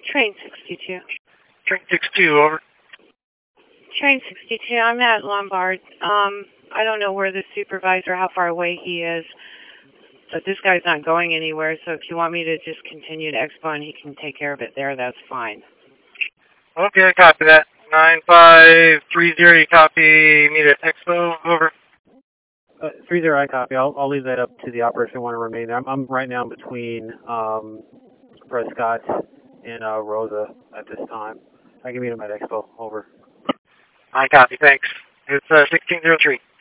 Train 62. Train 62, over. Train 62, I'm at Lombard. I don't know where the supervisor, how far away he is, but this guy's not going anywhere, so if you want me to just continue to Expo and he can take care of it there, that's fine. Okay, I copy that. 9530, you copy me to Expo, over. 30, I copy. I'll leave that up to the operator if they want to remain there. I'm right now between Prescott and Rosa at this time. I can meet him at Expo, over. I copy, thanks. It's 1603.